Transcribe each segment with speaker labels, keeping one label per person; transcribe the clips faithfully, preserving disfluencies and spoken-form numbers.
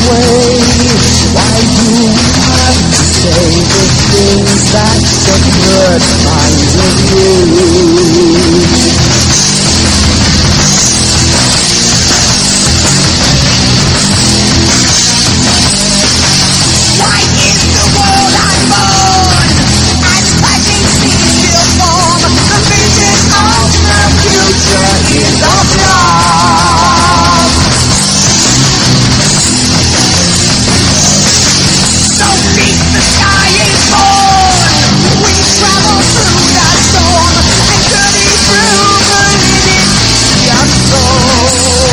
Speaker 1: way. Why do you have to say the things that just hurt minds of you? Why is the world unborn? And fighting seems still form. The vision of the future is of love. So beat the sky is born. We travel through the storm and journey through the living your soul.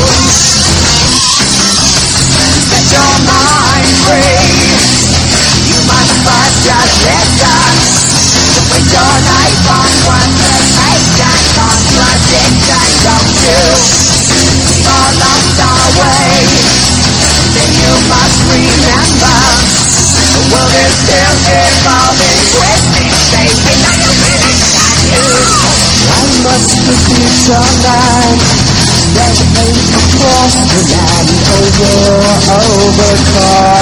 Speaker 1: Set your mind free. You must first just listen. To put your life on one meditation. Contradiction, don't you? We've all lost our way. Then you must remember, the world is still evolving, twisting, shaping, like a minute at you. Why must the future man spread hate across the land? A war over cause.